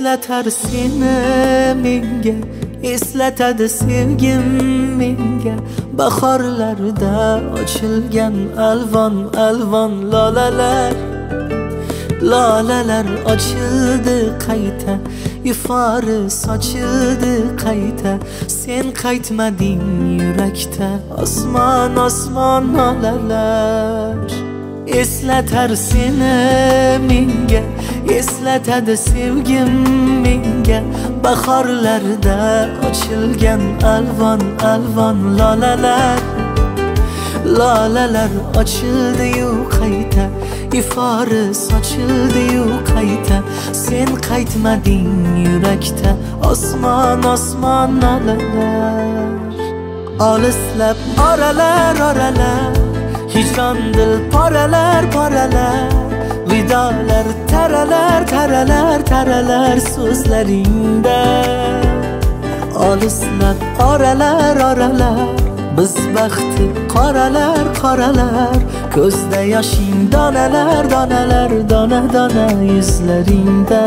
Eslatar seni menga, eslatadi sevgim menga. Bahorlarda ochilgan alvon alvon lolalar, lolalar ochildi qayta, ifori sochildi qayta. Sen qaytmading yurakda, osmon osmon nolalar. Eslatar seni menga, eslatadi sevgim menga. Bahorlarda ochilgan alvon alvon lolalar, lolalar ochildi-yu qayta, ifori sochildi-yu qayta. Sen qaytmading yurakda, osmon osmon nolalar. Olislab oralar oralar, hijron dil poralar poralar. Vidolar taralar taralar taralar so'zlaringda. Olislab oralar oralar, biz baxti qoralar qoralar. Ko'zda yoshing donalar donalar, dona dona yuzlaringda.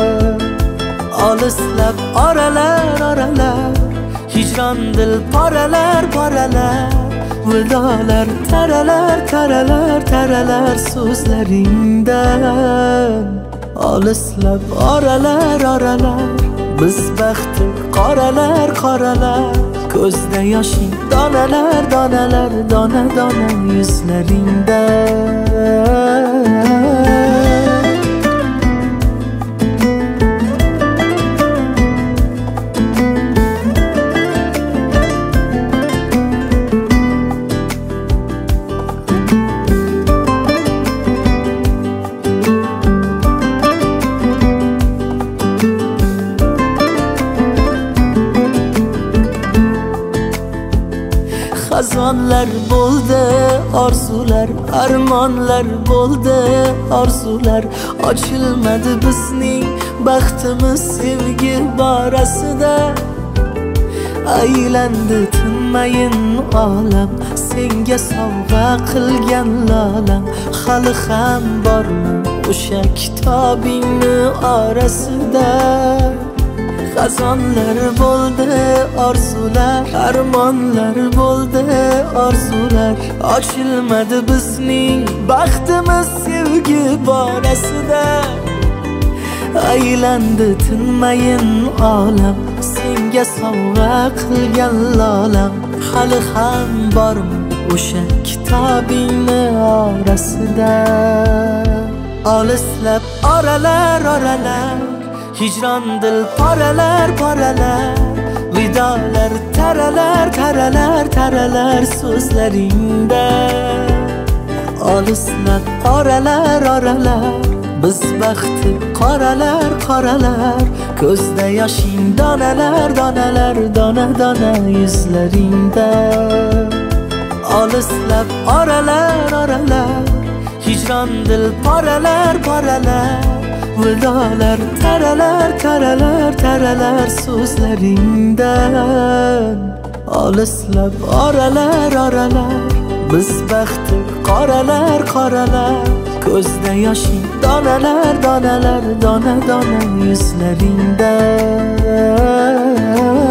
Olislab oralar oralar, hijron dil poralar poralar. Vidolar taralar taralar taralar so'zlaringdan. Olislab oralar oralar, biz baxti qoralar qoralar. Ko'zda yoshing donalar donalar, dona dona yuzlaringda. Xazonlar bo'ldi orzular, armonlar bo'ldi orzular. Ochilmadi bizning baxtimiz sevgi borasida. Aylandi tinmayin olam, senga sovg'a qilgan lolam. Hali ham bormi o'sha kitobingni orasida? Xazonlar bo'ldi orzular, armonlar bo'ldi orzular. Ochilmadi bizning baxtimiz sevgi borasida. Aylandi tinmayin olam, senga sovg'a qilgan lolam. Hali ham bormi o'sha kitobingni orasida? Olislab oralar oralar, hijron dil poralar poralar. Vidolar taralar taralar taralar so'zlaringda. Olislab oralar oralar, biz baxti qoralar qoralar. Ko'zda yoshing donalar donalar, dona dona yuzlaringda. Olislab oralar oralar, hijron dil poralar poralar. Vidolar taralar taralar taralar so'zlaringdan. Olislab oralar oralar, biz baxti qoralar qoralar. Ko'zda yoshing donalar donalar, dona dona yuzlaringda.